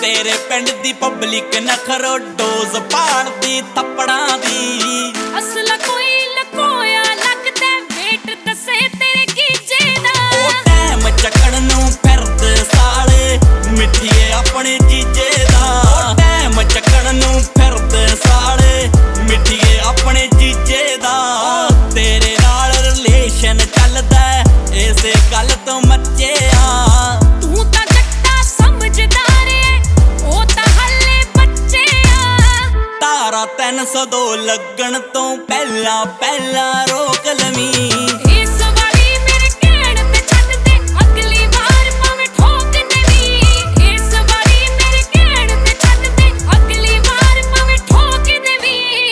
तेरे पिंड दी public नखरो dose पाड़दी थप्पड़ां दी। असला कोई लकोया लगदा वेट दसे तेरे कीजे दा। ओ टैम चकण नूं फिरदे साले मिठिए अपने जीजे दा। ओ टैम चकण नूं फिरदे साले मिठिए अपने जीजे दा। तेरे नाल रिलेशन चलदा इसे गल तो मचे आ। तू तां जट्टा समझदार ऐ ओ तां हल्ले बच्चे आ। तारा 302 लगण तो पहला पहला रोक लवी। इस वारी मेरे कहण ते छड्ड दे अगली वार भावें ठोक देवी। इस वारी मेरे कहण ते छड्ड दे अगली वार भावें ठोक देवी।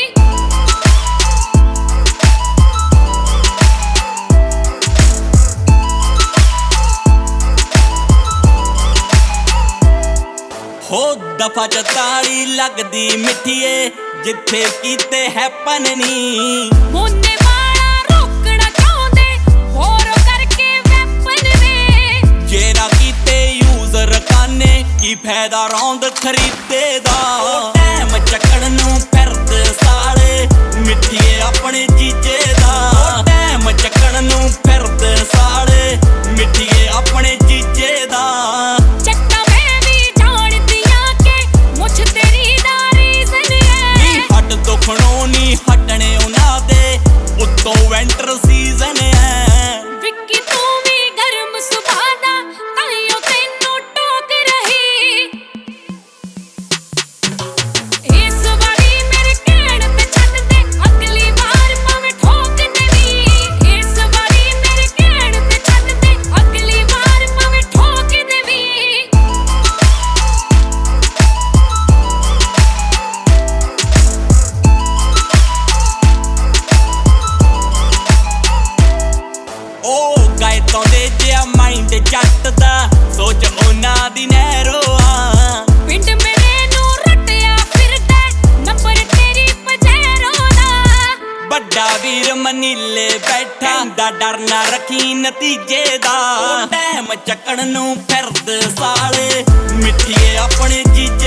हो दफा 44 लगदी मिठिए जिथे कीते हैपन नी। मोने वाला रोकना चाहुंदे होर करके वैपन वे। जेरा कीते यूज रकाने की फायदा रौंद खरीदे दा। टैम चकण नूं फिरदे साले मिठिए अपने जीजे दा। टैम चकण नूं फिरदे साले मिठिए अपने जीजे दा। चट्टा मैं भी जानदियां के मुझ तेरी दा रीज़न है। हट दुखणों नी हटने उन्हां दे उत्तों विंटर सीजन है। विक्की तू भी गर्म सुभाऽ दा ताइयों तैनूं टोक रही। इस वारी मेरे कहण ते छड्ड दे अगली वार भावें ठोक देवी। इस वारी मेरे कहण ते छड्ड दे अगली वार भावें ठोक देवी। ओ गाए तो दे जिया माइंड जट दा सोच उन्हां दी नैरो आ। पिंड मेरे नूं रट्टिया फिरदा नंबर तेरी पजैरो दा। बड़ा वीर मनीले बैठा दा डर ना रखी नतीजे दा। टैम चकण नूं फिरदे साले मिठिए अपने जीजे